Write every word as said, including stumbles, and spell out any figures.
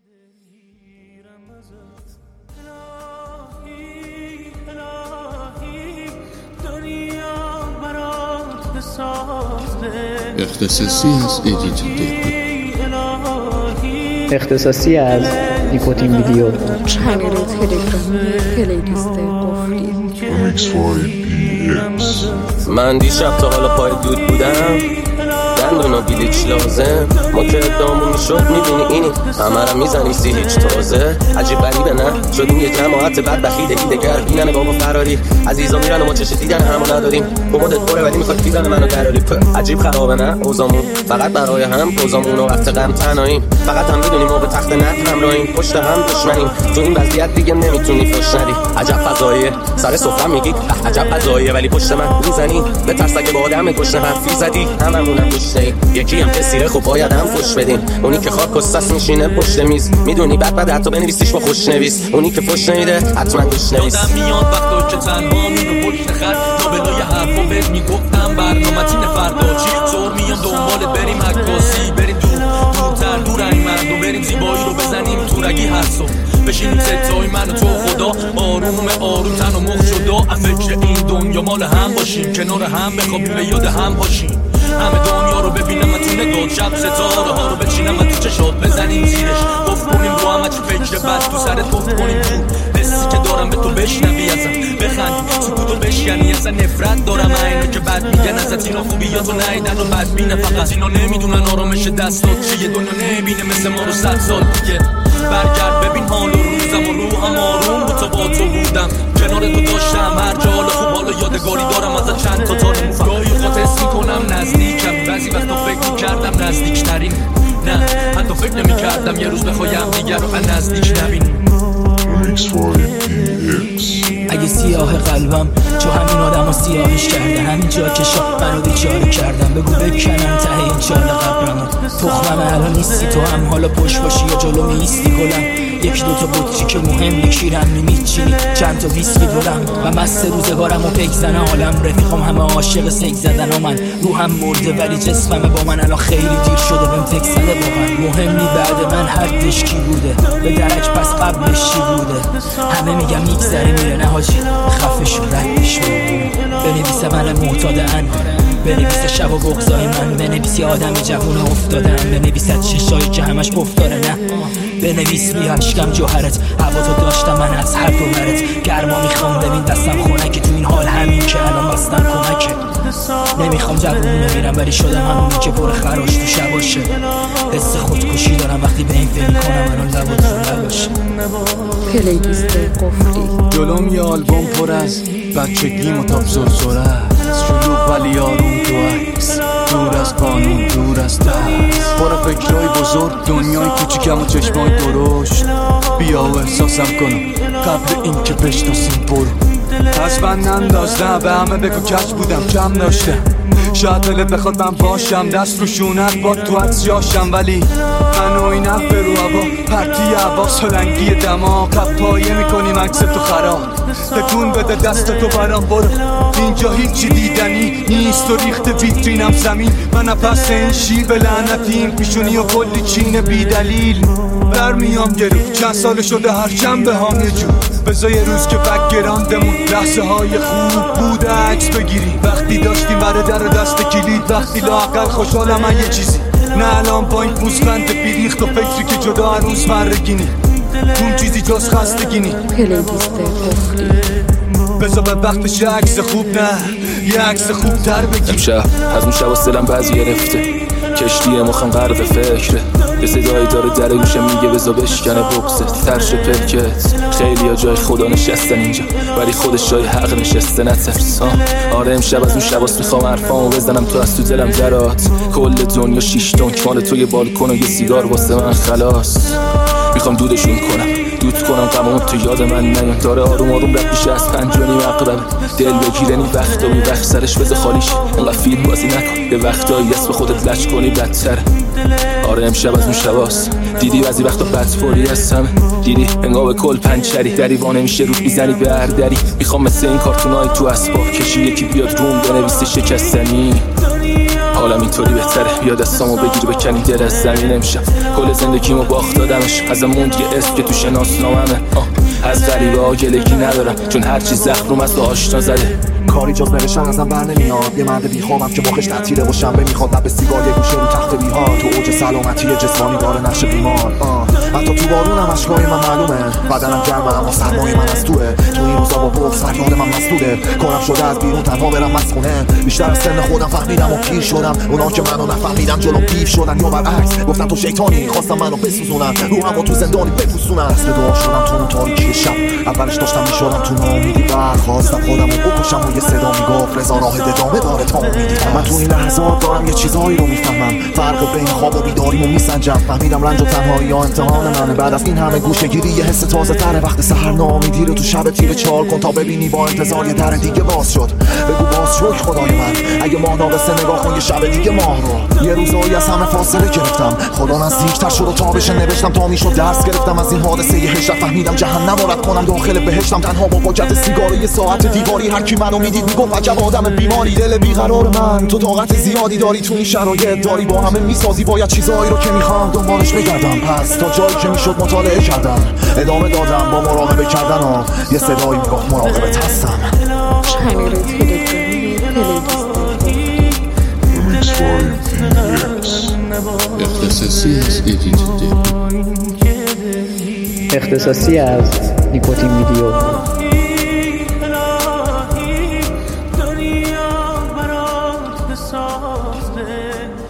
اختصاصی از ادیت اختصاصی از نیکوتین ویدیو چنل تلگرامی پلیلیست قفلی. من دیشب تا حالا پای دود بودم، دندون و بیلیچ لازم، ما که ادامون میشد میبینی اینی همه را میزنیم سی هیچ تازه. عجیب غریبه نه شدیم یه جماعت بد بخیده دیدگر بینن بابا فراری عزیزا میرن و ما چش دیدن همو نداریم. بمادت پره ولی میخواد دیدن منو دراری. عجیب خرابه نه اوزامون فقط برای هم اوزامون و وقت غم تنهاییم. فقط هم میدونیم ما به تخت نت همراهیم، پشت هم دشمنیم. تو این وضعیت دیگه نمیتونی فش ندی. عجب فضاییه سر سفره میگی عجب فضاییه، ولی پشت من میزنی به ترسه که با آدم گشنه حرفی زدی. هممونم گشنه یکی هم کسیره خب باید هم فش بدیم. اونی که خاک و سس میشینه پشت میز میدونی بعد بعد حتی بنویسیش با خوش نویس. اونی که فش نمیده حتما گوش نویس. یادم میاد وقتا که تنها میرو پشت خط لابلای حرفا بهت میگفتم برنامتین فردا چی زور میام دنبالت بریم عکاسی بریم دور دورتر دور این مردم بریم زیبایی رو بزنیم تو رگی هر صبح بشینیم ستای من و تو خدا آروم آروم تن و مخ شد و فکر این دنیا مال هم باشیم کنار هم بخوابیم به یاد هم باشیم. همه دنیا رو ببینم من تو نگاه شب ستاره ها رو بچینم من تو چشات بزنیم زیرش گفت کنیم رو همه چی فکر بد تو سرت گفت کنیم تو حسی که دارم به تو بشنوی ازم بخندی سکوتو بشکنی اصلا نفرت دارم اینا که بد میگن ازت اینا خوبیاتو نیدن و بد بینه فقط اینا نمیدونن آرامش دستات چیه دنیا نمیبینه مثل ما رو صد سال دیگه. برگرد ببین حال و روزم و روحم آروم بود تا با تو بودم کنار تو داشتم هر جا حال خوب حالا یادگاری دارم ازت چند تا تار موفق گاهی خود حس میکنم نزدیکم بعضی وقتا فکر میکردم نزدیکترین نه حتی فکر نمیکردم یه روز بخوایم دیگر رو از نزدیک نبینیم. اگه سیاه قلبم چو همین آدم ها سیاهش کردن همین جا که شا منو بیچاره کردن بگو بکنم ته این چال قبرمو تخمم الان نیستی تو هم حالا پشت باشی یا جلو میستی گلم یکی دوتا بطری که مهم نکیرم میمیچینی چند تا ویسکی دارم و مست روزگارم و پیک زنه عالم رفیقم همه عاشق سیک زدن و من روحم مرده ولی جسمم با من الان خیلی دیر شده بهم تک زده واقعا مهم نی بعد من حدش کی بوده به درک پس قبلش چی بوده همه میگم میگذره میره نه حاجی خفش و ردش میره بنویسه من معتادن بنویسه شب و بغضای من بنویسی آدم جوون افتادم بنویسه چشایی که همش افتاره نه بنویس میاشکم جوهرت هوا تو داشتم من از هر دو برت گرما میخوام ببین دستم خونکه تو این حال همین که الان بستن کمکه نمیخوام جوون ببینم ولی شدم همونی که پر خراش تو شباشه حس خودکشی دارم وقتی به این فکر میکنم الان لب و تو نباشه. پلیلیست قفلی. جلوم یه آلبوم پر از بچگیم و تاب زرزره است شلوغ ولی آروم تو عکس دور از قانون دور از دست پر فکرهای بزرگ دنیای کوچیکم و چشمای درشت بیا و احساسم کنم قبل این که بشناسیم برو پس من ننداز نه به همه بگو کج بودم کم داشتم شاید دلت بخواد من باشم دست رو شونت با تو حدس جاشم ولی من و این اف رو هوا پرتی هوا سلنگی دماغ قب پایه میکنیم عکس تو خراب تکون بده دست تو برام برو اینجا هیچی دیدنی نیست و ریخت ویترینم زمین من پس این شیر به لعنتیم پیشونی و کلی چین بی دلیل در میام گرو چند سال شده هر شنبه هم یه جور بذار یه روز که بکگراندمون لحظه های خوب بوده عکس بگیری وقتی داشتیم بره در دست کلید وقتی لااقل خوشحالم من یه چیزی نه الان با این پوزخند بیریخت و فکری که جدا هنوز مرگینی اون چیزی جز خستگینی. پلیلیست قفلی. بذار به وقتش یه عکس خوب نه یه عکس خوب تر بگی امشب از اون شب سلم بعضی گرفته کشتی مخم غرق فکره یه صدایی داره در گوشه میگه بذار بشکنه بغزت ترش پلکت خیلی ها جای خدا نشستن اینجا ولی خودش جای حق نشسته نترس آره امشب از اون شباست میخوام حرفامو بزنم تو از تو دلم درات کل دنیا شیش تونک مال توی بالکن و یه سیگار واسه من خلاص میخوام دودشون کنم دود کنم غمامو تو یاد من نیان داره آروم آروم رد میشه از پنجانی مقربه دل بگیره نی وقتا بی وقت سرش بذار خالیش انقدر فیلم بازی نکن یه وقتایی اسم خودت لچ کنی بدتره آره امشب از اون شباست دیدی بعضی وقتا بدفوری هستم دیدی انگار کل پنچری دری وانه میشه رو میزنی به هر دری میخوام مثل این کارتونای تو اسباب کشی یکی بیاد روم بنویسه شکستنی حالم اینطوری بهتره، بیا دستامو بگیر بکنی دل از زمین امشب. کل زندگیمو باخت دادمش، ازم موند یه اسم که تو شناسناممه. از غریبه ها گلگی ندارم چون هرچی زخم از تو آشنا زده. کاری جز نوشتن ازم بر نمیاد، یه مرد بیخوابم که مخش تعطیله و شنبه میخواد لب سیگار یه گوشه رو تخت بیهار. تو اوج سلامتی جسمانی داره نشه بیمار. آه. حتی تو بارونم اشکای من معلومه، بدنم گرمه اما سرمای من از توه. تو این روزا با بغض فریاد من مسئوله، کارم شده از بیرون تنها برم مسخونه. بیشتر از سن خودم فهمیدم و پیر شدم، اونا که منو نفهمیدم جلوم پیف شدن یا برعکس گفتن تو شیطانی، خواستم منو بسوزونن روحم و تو زندانی بپوسونن. دست به دعا شدم تو اون تاریکی شب، اولش داشتم میشدم تو ناامیدی، برخواستم خودمو بکشم و یه صدا میگفت رضا راه ادامه داره تا امیدی. من تو این لحظات دارم یه چیزایی رو میفهمم، فرق بین خواب و بیداریمو میسنجم. فهمیدم رنج و تنهایی یا امتحان منه، بعد از این همه گوشه‌گیری یه حس تازه تره. وقت سحر ناامیدی رو تو شب تیره چال کن تا ببینی با انتظار یه در دیگه باز شد. بگو باز شد خدای من، اگه ماه ناقصه نگاه کن یه شب دیگه ماه رو. یه روزایی از همه فاصله گرفتم، خدا نزدیکتر شد و تابش نوشتم تا میشد درس گرفتم از این حادثه یه هجرت. فهمیدم جهنم رد کنم داخل بهشتم، تنها با پاکت سیگار یه ساعت دیواری. هر کی منو میدید میگفت عجب آدم بیماری. دل بیقرار من تو طاقت زیادی داری، تو این شرایط داری با همه میسازی. باید چیزایی رو که میخوام دنبالش بگردم، پس تا جایی که میشد مطالعه کردم، ادامه دادم با مراقبه کردن ها. یه صدایی میگفت مراقبت هستم. چنل تلگرامی پلیلیست اختصاصی از ادیت دیپ، اختصاصی از نیکوتین ویدیو. دنیا برات بسازه